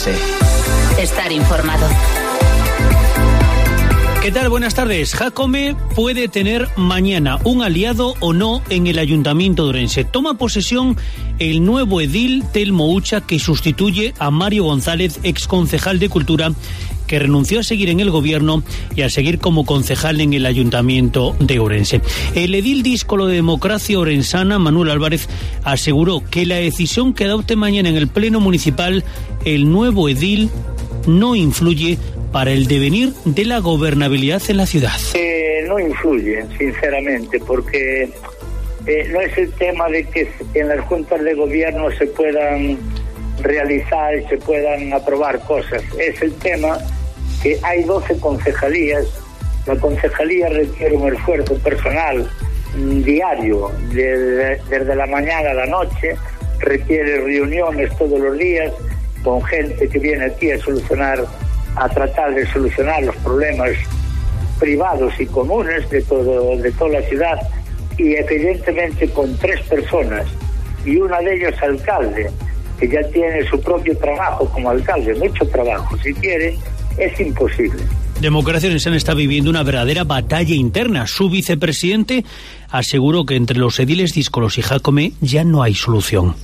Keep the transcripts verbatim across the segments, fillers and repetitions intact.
Ourense. Estar informado. ¿Qué tal? Buenas tardes. Jácome puede tener mañana un aliado o no en el Ayuntamiento de Ourense. Toma posesión el nuevo edil Telmo Ucha, que sustituye a Mario González, exconcejal de Cultura, que renunció a seguir en el gobierno y a seguir como concejal en el Ayuntamiento de Ourense. El edil díscolo de Democracia Orensana, Manuel Álvarez, aseguró que la decisión que adopte mañana en el Pleno Municipal el nuevo edil no influye para el devenir de la gobernabilidad en la ciudad. Eh, no influye, sinceramente, porque eh, no es el tema de que en las juntas de gobierno se puedan realizar y se puedan aprobar cosas. Es el tema que hay doce concejalías. La concejalía requiere un esfuerzo personal diario, desde, desde la mañana a la noche, requiere reuniones todos los días con gente que viene aquí a solucionar a tratar de solucionar los problemas privados y comunes de todo de toda la ciudad, y evidentemente con tres personas y una de ellas alcalde, que ya tiene su propio trabajo como alcalde, mucho trabajo si quiere, es imposible. Democracia Orensana está viviendo una verdadera batalla interna. Su vicepresidente aseguró que entre los ediles díscolos y Jácome ya no hay solución.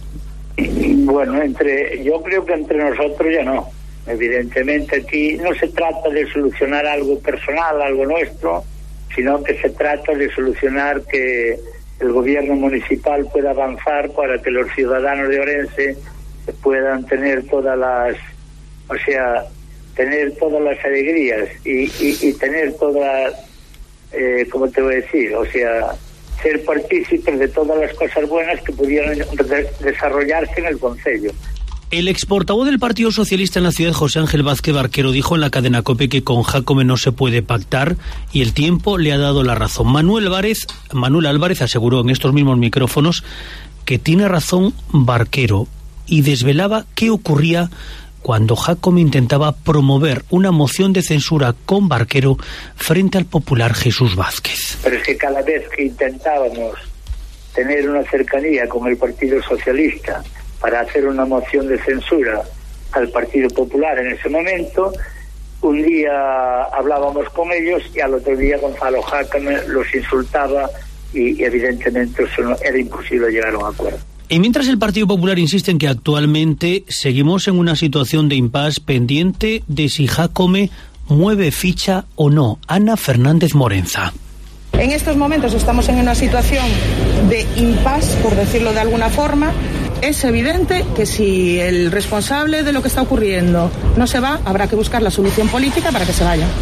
Bueno, entre yo creo que entre nosotros ya no. Evidentemente aquí no se trata de solucionar algo personal, algo nuestro, sino que se trata de solucionar que el gobierno municipal pueda avanzar para que los ciudadanos de Ourense puedan tener todas las, o sea, tener todas las alegrías y, y, y tener todas, eh, ¿cómo te voy a decir? O sea, ser partícipes de todas las cosas buenas que pudieran de- desarrollarse en el concello. El exportavoz del Partido Socialista en la ciudad, José Ángel Vázquez Barquero, dijo en la cadena COPE que con Jácome no se puede pactar y el tiempo le ha dado la razón. Manuel Álvarez, Manuel Álvarez aseguró en estos mismos micrófonos que tiene razón Barquero y desvelaba qué ocurría cuando Jácome intentaba promover una moción de censura con Barquero frente al popular Jesús Vázquez. Pero es que cada vez que intentábamos tener una cercanía con el Partido Socialista para hacer una moción de censura al Partido Popular en ese momento, un día hablábamos con ellos y al otro día Gonzalo Jácome los insultaba y evidentemente eso no, era imposible llegar a un acuerdo. Y mientras el Partido Popular insiste en que actualmente seguimos en una situación de impasse pendiente de si Jácome mueve ficha o no. Ana Fernández Morenza. En estos momentos estamos en una situación de impasse, por decirlo de alguna forma. Es evidente que si el responsable de lo que está ocurriendo no se va, habrá que buscar la solución política para que se vaya.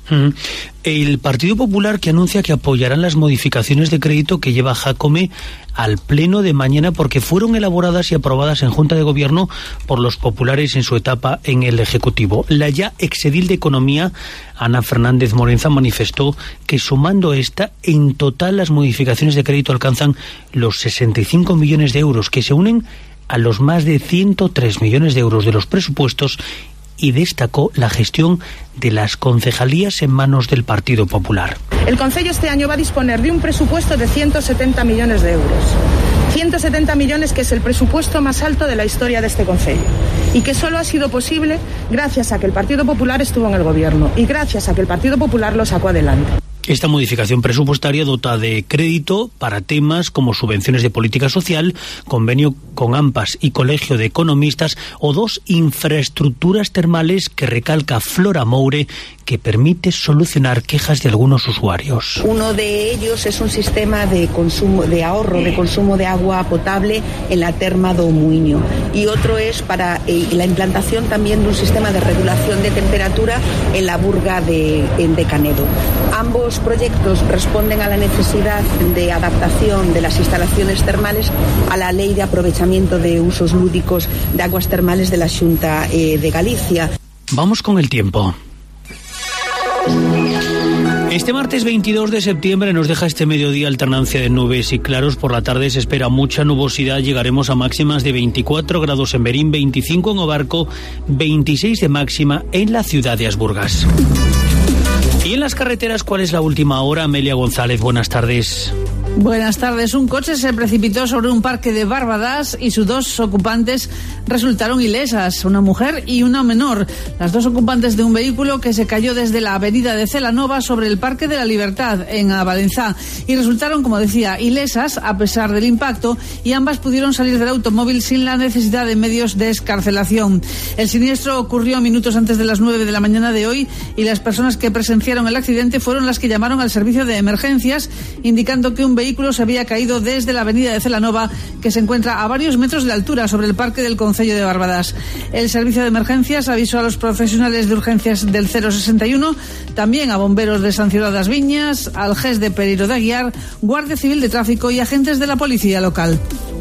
El Partido Popular, que anuncia que apoyarán las modificaciones de crédito que lleva Jácome al pleno de mañana porque fueron elaboradas y aprobadas en Junta de Gobierno por los populares en su etapa en el Ejecutivo. La ya exedil de Economía, Ana Fernández Morenza, manifestó que sumando esta, en total las modificaciones de crédito alcanzan los sesenta y cinco millones de euros, que se unen a los más de ciento tres millones de euros de los presupuestos, y destacó la gestión de las concejalías en manos del Partido Popular. El Concello este año va a disponer de un presupuesto de ciento setenta millones de euros. ciento setenta millones, que es el presupuesto más alto de la historia de este Concello y que solo ha sido posible gracias a que el Partido Popular estuvo en el gobierno y gracias a que el Partido Popular lo sacó adelante. Esta modificación presupuestaria dota de crédito para temas como subvenciones de política social, convenio con AMPAS y Colegio de Economistas, o dos infraestructuras termales que recalca Flora Moure, que permite solucionar quejas de algunos usuarios. Uno de ellos es un sistema de consumo, de ahorro de consumo de agua potable en la terma do Muiño, y otro es para eh, la implantación también de un sistema de regulación de temperatura en la burga de, en de Canedo. Ambos proyectos responden a la necesidad de adaptación de las instalaciones termales a la Ley de Aprovechamiento de Usos Lúdicos de Aguas Termales de la Xunta eh, de Galicia. Vamos con el tiempo. Este martes veintidós de septiembre nos deja este mediodía alternancia de nubes y claros. Por la tarde se espera mucha nubosidad. Llegaremos a máximas de veinticuatro grados en Berín, veinticinco en Obarco, veintiséis de máxima en la ciudad de Asburgas. Y en las carreteras, ¿cuál es la última hora? Amelia González, buenas tardes. Buenas tardes. Un coche se precipitó sobre un parque de Barbadas y sus dos ocupantes resultaron ilesas, una mujer y una menor. Las dos ocupantes de un vehículo que se cayó desde la avenida de Celanova sobre el Parque de la Libertad en Valenzá y resultaron, como decía, ilesas a pesar del impacto, y ambas pudieron salir del automóvil sin la necesidad de medios de excarcelación. El siniestro ocurrió minutos antes de las nueve de la mañana de hoy y las personas que presenciaron el accidente fueron las que llamaron al servicio de emergencias indicando que un vehículo vehículo se había caído desde la avenida de Celanova, que se encuentra a varios metros de altura sobre el parque del concello de Barbadas. El servicio de emergencias avisó a los profesionales de urgencias del cero sesenta y uno, también a bomberos de San Ciudad das Viñas, al G E S de Pereiro de Aguiar, Guardia Civil de Tráfico y agentes de la policía local.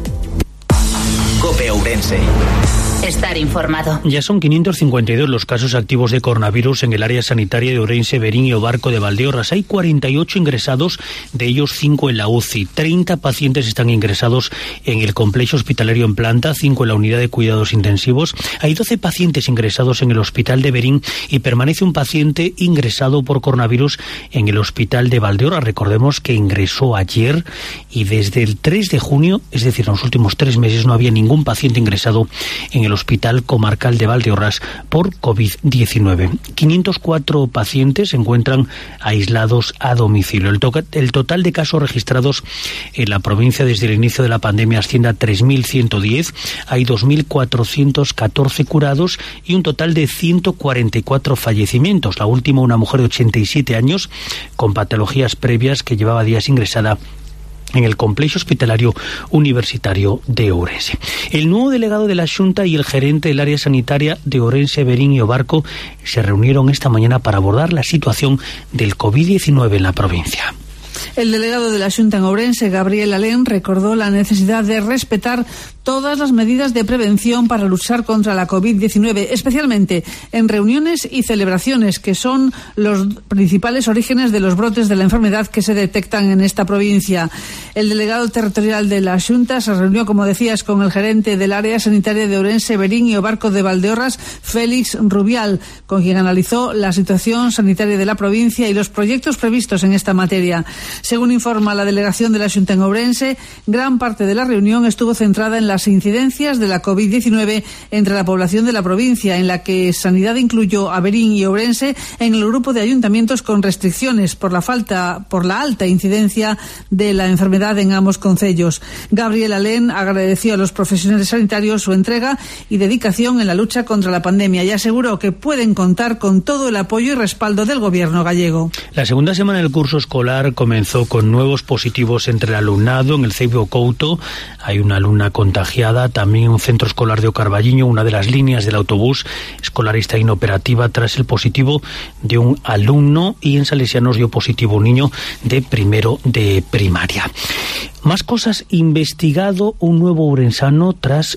COPE Ourense. Estar informado. Ya son quinientos cincuenta y dos los casos activos de coronavirus en el área sanitaria de Ourense, Verín y Obarco de Valdeorras. Hay cuarenta y ocho ingresados, de ellos cinco en la U C I. treinta pacientes están ingresados en el complejo hospitalario en planta, cinco en la unidad de cuidados intensivos. Hay doce pacientes ingresados en el hospital de Verín y permanece un paciente ingresado por coronavirus en el hospital de Valdeorras. Recordemos que ingresó ayer y desde el tres de junio, es decir, en los últimos tres meses, no había ningún paciente ingresado en el Hospital Comarcal de Valdeorras por COVID diecinueve. quinientos cuatro pacientes se encuentran aislados a domicilio. El, to el total de casos registrados en la provincia desde el inicio de la pandemia asciende a tres mil ciento diez. Hay dos mil cuatrocientos catorce curados y un total de ciento cuarenta y cuatro fallecimientos. La última, una mujer de ochenta y siete años con patologías previas que llevaba días ingresada en el complejo hospitalario universitario de Ourense. El nuevo delegado de la Xunta y el gerente del área sanitaria de Ourense, Verín y Obarco se reunieron esta mañana para abordar la situación del COVID diecinueve en la provincia. El delegado de la Xunta en Ourense, Gabriel Alén, recordó la necesidad de respetar todas las medidas de prevención para luchar contra la COVID diecinueve, especialmente en reuniones y celebraciones, que son los principales orígenes de los brotes de la enfermedad que se detectan en esta provincia. El delegado territorial de la Xunta se reunió, como decías, con el gerente del área sanitaria de Ourense, Verín y Obarco de Valdeorras, Félix Rubial, con quien analizó la situación sanitaria de la provincia y los proyectos previstos en esta materia. Según informa la delegación de la Xunta en Ourense, gran parte de la reunión estuvo centrada en las incidencias de la COVID diecinueve entre la población de la provincia, en la que Sanidad incluyó a Verín y Ourense en el grupo de ayuntamientos con restricciones por la falta, por la alta incidencia de la enfermedad en ambos concellos. Gabriel Alén agradeció a los profesionales sanitarios su entrega y dedicación en la lucha contra la pandemia y aseguró que pueden contar con todo el apoyo y respaldo del gobierno gallego. La segunda semana del curso escolar comenzó con nuevos positivos entre el alumnado. En el Ceibo Couto hay una alumna contagiada, también un centro escolar de Ocarballiño, una de las líneas del autobús escolar está inoperativa tras el positivo de un alumno, y en Salesianos dio positivo un niño de primero de primaria. Más cosas. Investigado un nuevo ourensano tras,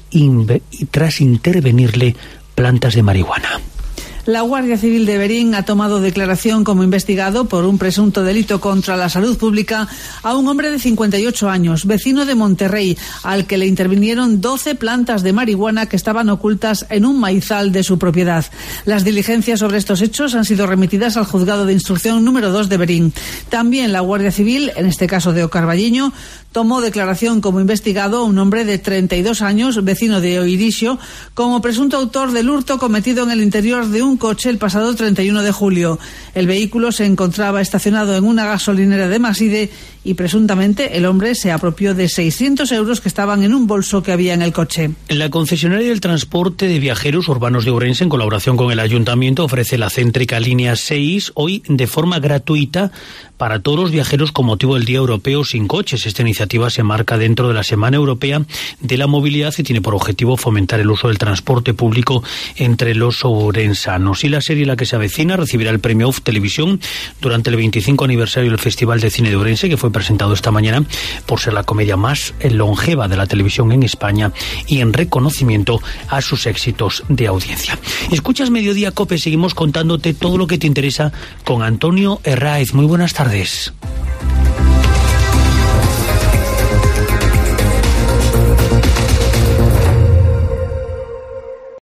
tras intervenirle plantas de marihuana. La Guardia Civil de Verín ha tomado declaración como investigado por un presunto delito contra la salud pública a un hombre de cincuenta y ocho años, vecino de Monterrey, al que le intervinieron doce plantas de marihuana que estaban ocultas en un maizal de su propiedad. Las diligencias sobre estos hechos han sido remitidas al Juzgado de Instrucción número dos de Verín. También la Guardia Civil, en este caso de Ocarballiño, tomó declaración como investigado a un hombre de treinta y dos años, vecino de Oirixo, como presunto autor del hurto cometido en el interior de un coche el pasado treinta y uno de julio. El vehículo se encontraba estacionado en una gasolinera de Maside y presuntamente el hombre se apropió de seiscientos euros que estaban en un bolso que había en el coche. La concesionaria del transporte de viajeros urbanos de Ourense, en colaboración con el ayuntamiento, ofrece la céntrica línea seis hoy de forma gratuita para todos los viajeros con motivo del Día Europeo sin coches. Esta iniciativa se marca dentro de la Semana Europea de la Movilidad y tiene por objetivo fomentar el uso del transporte público entre los ourensanos. Y la serie La que se avecina recibirá el premio U F Televisión durante el veinticinco aniversario del Festival de Cine de Ourense, que fue presentado esta mañana por ser la comedia más longeva de la televisión en España y en reconocimiento a sus éxitos de audiencia. Escuchas Mediodía COPE, seguimos contándote todo lo que te interesa con Antonio Herráez. Muy buenas tardes.